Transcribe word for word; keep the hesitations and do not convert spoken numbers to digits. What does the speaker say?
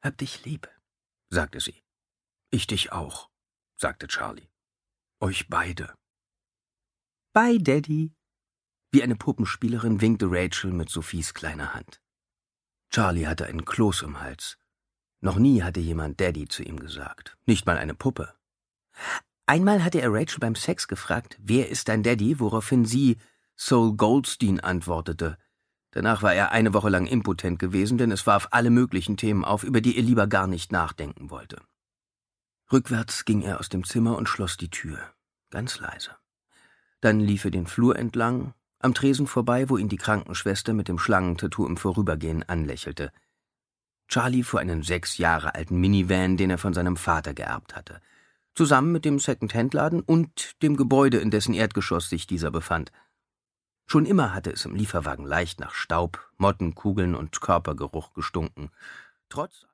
»Hab dich lieb«, sagte sie. »Ich dich auch«, sagte Charlie. »Euch beide.« »Bye, Daddy.« Wie eine Puppenspielerin winkte Rachel mit Sophies kleiner Hand. Charlie hatte einen Kloß im Hals. Noch nie hatte jemand Daddy zu ihm gesagt, nicht mal eine Puppe. Einmal hatte er Rachel beim Sex gefragt, »Wer ist dein Daddy?«, woraufhin sie Sol Goldstein antwortete. Danach war er eine Woche lang impotent gewesen, denn es warf alle möglichen Themen auf, über die er lieber gar nicht nachdenken wollte. Rückwärts ging er aus dem Zimmer und schloss die Tür, ganz leise. Dann lief er den Flur entlang, am Tresen vorbei, wo ihn die Krankenschwester mit dem Schlangentattoo im Vorübergehen anlächelte. Charlie fuhr einen sechs Jahre alten Minivan, den er von seinem Vater geerbt hatte, zusammen mit dem Second-Hand-Laden und dem Gebäude, in dessen Erdgeschoss sich dieser befand. Schon immer hatte es im Lieferwagen leicht nach Staub, Mottenkugeln und Körpergeruch gestunken. Trotz